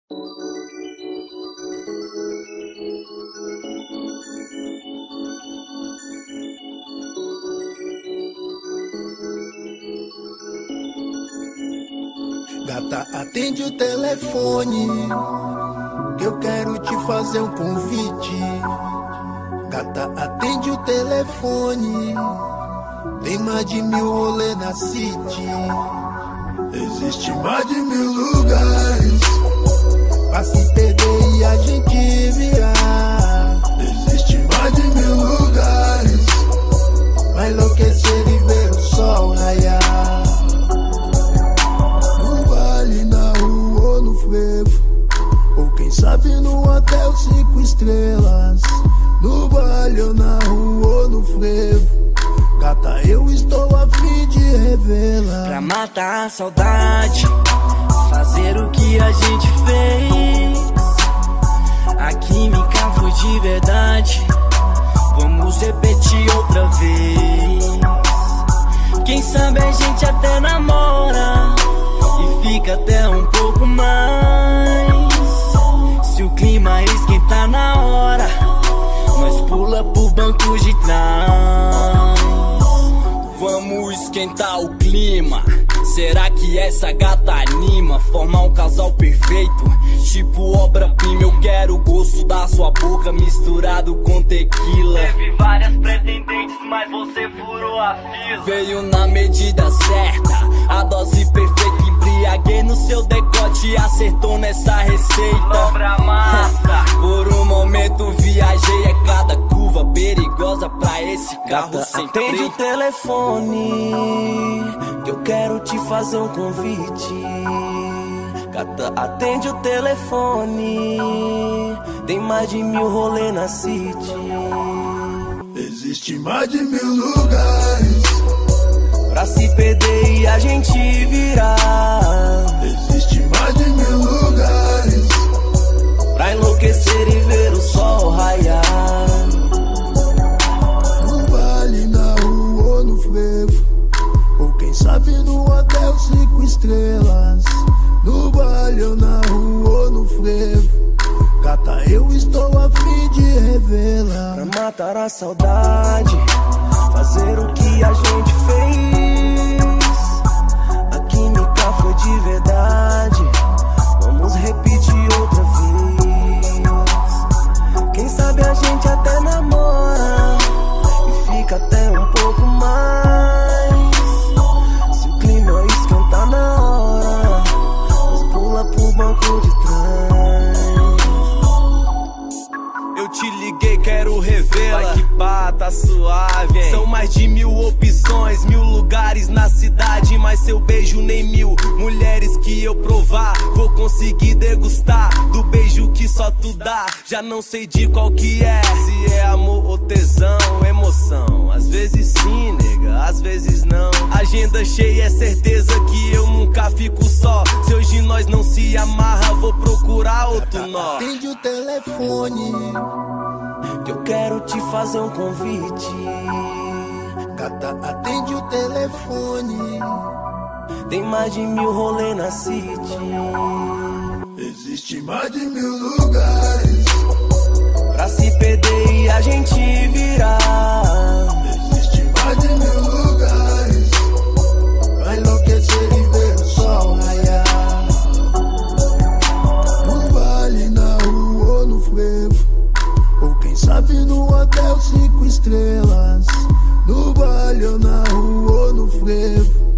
Gata, atende o telefone, que eu quero te fazer um convite. Gata, atende o telefone, tem mais de 1000 rolê na city. Existe mais de 1000 lugares pra se perder e a gente virar. Existe mais de 1000 lugares pra enlouquecer e ver o sol raiar. No vale, na rua ou no frevo, ou quem sabe no hotel 5 estrelas. No vale ou na rua ou no frevo, gata, eu estou a fim de revelar. Pra matar a saudade, fazer o que a gente fez. A química foi de verdade, vamos repetir outra vez. Quem sabe a gente até namora e fica até um pouco mais. Se o clima esquentar na hora, nós pula pro banco de trás. Vamos esquentar o clima. Será que essa gata anima? Formar um casal perfeito, tipo obra-prima. Eu quero o gosto da sua boca misturado com tequila. Teve várias pretendentes, mas você furou a fila. Veio na medida certa, a dose perfeita. Embriaguei no seu decote e acertou nessa receita. Obra massa. Por um momento viajei, é cada curva perigosa pra esse carro. Gata, sem atende freio. o telefone, que eu quero te fazer um convite. Gata, atende o telefone, tem mais de 1000 rolê na city. Existe mais de 1000 lugares pra se perder e a gente virar. Existe mais de 1000 lugares pra enlouquecer e ver o sol raiar. no vale, na rua ou no frevo, ou quem sabe no hotel 5 estrelas. No vale ou na rua ou no frevo, gata, eu estou a fim de revelar. Pra matar a saudade, fazer o que a gente fez. A química foi de verdade, vamos repetir outra vez. Quem sabe a gente até namora e fica até um pouco mais. Se o clima esquentar na hora, nós pula pro banco de trás. Eu te liguei, quero revela. Vai que pá, tá suave, hein? São mais de 1000 opções, 1000 lugares na cidade, mas seu beijo nem 1000 mulheres que eu provar vou conseguir degustar do beijo que só tu dá. Já não sei de qual que é, se é amor ou tesão, emoção. Às vezes sim, nega, às vezes não. Agenda cheia, é certeza que eu nunca fico só. Se hoje nós não se amarra, vou procurar outro nó. Atende o telefone, Que eu quero te fazer um convite. gata, atende o telefone. Tem mais de 1000 rolê na city. Existe mais de 1000 lugares Pra se perder e a gente virar. Existe mais de 1000 lugares pra enlouquecer e ver o sol raiar. No vale, na rua ou no frevo, ou quem sabe no hotel 5 estrelas. No vale ou na rua ou no frevo,